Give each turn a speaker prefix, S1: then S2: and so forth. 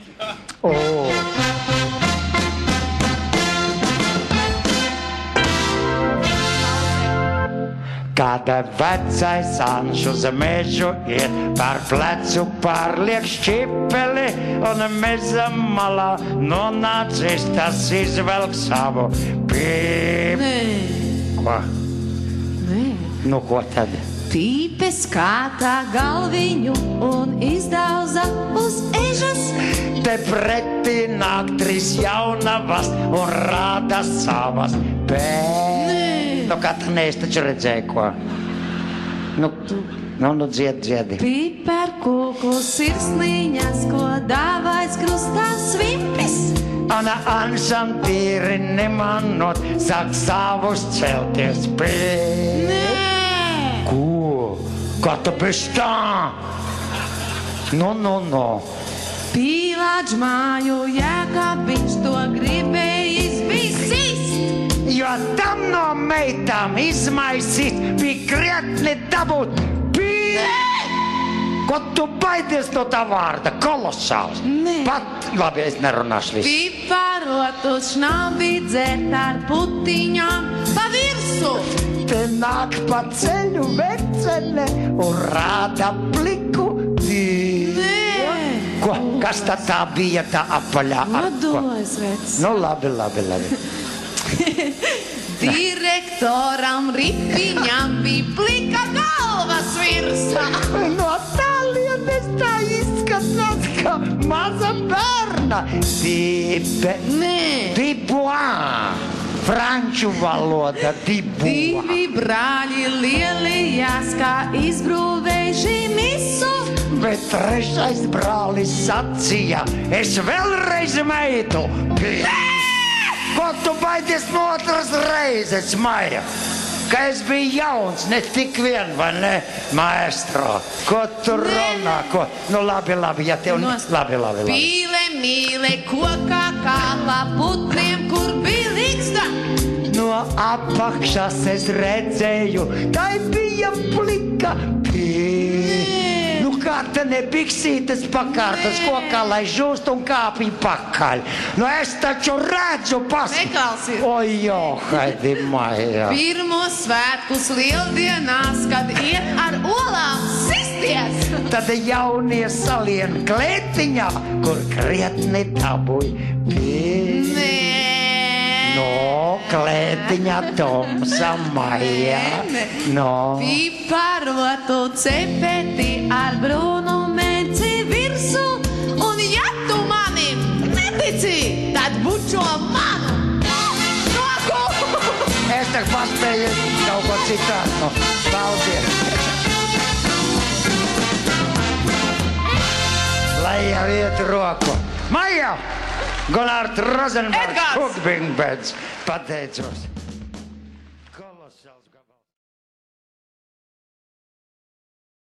S1: Kāda vecais Anš uz mežu ir, par plecu pārliek šķipeli, un meza malā nonācis, tas izvelk savu pīpi.
S2: Nē.
S1: Ko?
S2: Nē.
S1: Nu, ko tad?
S2: Pīpes kātā galviņu un izdauza uz ežas.
S1: Te pretī nāk trīs jaunavas un rāda savas bēdas. Nu, kā tā neesi taču redzēji, ko? Nu, dziedi.
S2: Piparkūku sirsniņas, ko dāvājas krustā svimpis.
S1: Ana Anšam tīri nemanot, sāk savus celties pēc.
S2: Nē!
S1: Ko? Kā tu bez tā? Nu.
S2: Pīlāģ māju Jēkabiņš to gribējis visist.
S1: Jo tam no meitām izmaisīt bija krietni dabūt Ko tu baidies no tā vārda? Kolosāls.
S2: Nē.
S1: Pat, labi, es nerunāšu visu.
S2: Piparotus šnabi dzert ar putiņām pa virsu.
S1: Te nāk pa ceļu vecene un rāda pliku dīvi.
S2: Nē.
S1: Ko? Kas tā bija tā apaļā?
S2: Nodojas vec.
S1: Nu, labi.
S2: Direktoram Ripiņam bija plika galvas virsā.
S1: No tālienes tā izskatās, ka maza bērna. Dibuā. Franču valoda dibuā.
S2: Divi brāļi lielījās, kā izbrūvējuši misu.
S1: Bet trešais brālis sacīja, es vēlreiz meitu. Ko tu baidies no otras reizes, Maija? Ka es biju jauns, ne tik vien, vai ne, maestro? Ko tu runā? Ko? Nu, labi, ja tev... Labi.
S2: Pīle, mīle, kokā kāpā putniem, kur bija līgsta.
S1: No apakšas es redzēju, tai bija plika pīle. Nu, kā te ne biksītes pakārtas kokā, lai žūst un kāpī pakaļ. Nu, es taču redzu
S2: Nekalsies.
S1: Oi, jo, haidi, Maija.
S2: Pirmo svētkus lieldienās, kad iet ar olām sisties.
S1: Tad jaunie salien klētiņā, kur krietni dabūj pīle.
S2: Nē.
S1: No, klētiņā Tomsa Maija. No.
S2: Piparotu cepeti ar brūnu mērci virsu. Un ja tu manim netici, tad bučo manu roku.
S1: Es te paspēju kaut ko citātu. Paldies. Lai jau iet roku. Maija! Gunārs Rozenbergs, Cookbing Beds. Pateicos.